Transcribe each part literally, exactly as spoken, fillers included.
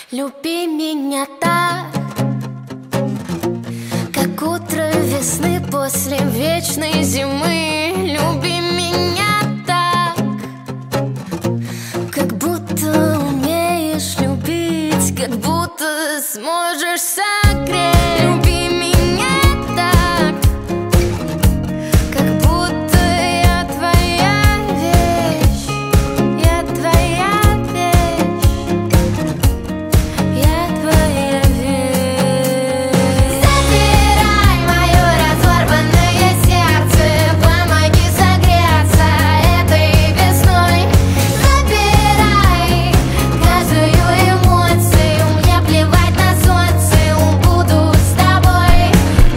Люби меня так, как утро весны после вечной зимы. Люби меня так, как будто умеешь любить, как будто сможешь согреть. Люби меня так, как будто я твоя вещь, я твоя вещь, я твоя вещь. Забирай мое разорванное сердце, помоги согреться этой весной. Забирай каждую эмоцию, мне плевать на социум, буду с тобой.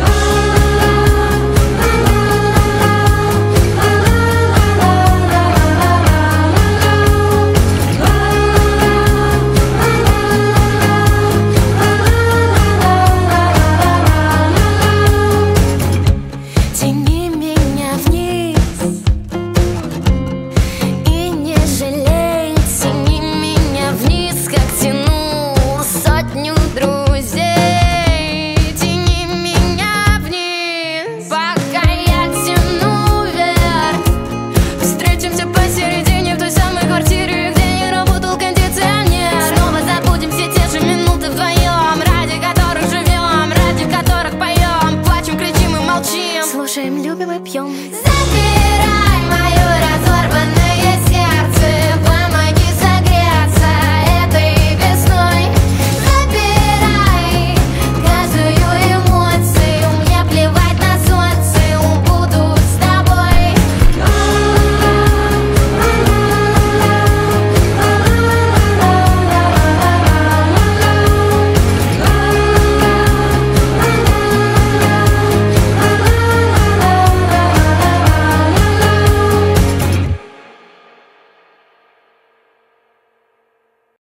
Тяни меня вниз и не жалей, тяни меня вниз, как тянул сотню друзей. Тяни меня вниз, пока я тяну вверх. Встретимся посередине в той самой квартире, где не работал кондиционер. Снова забудем все те же минуты вдвоем, ради которых живем, ради которых поем, плачем, кричим и молчим, слушаем, любим и пьем.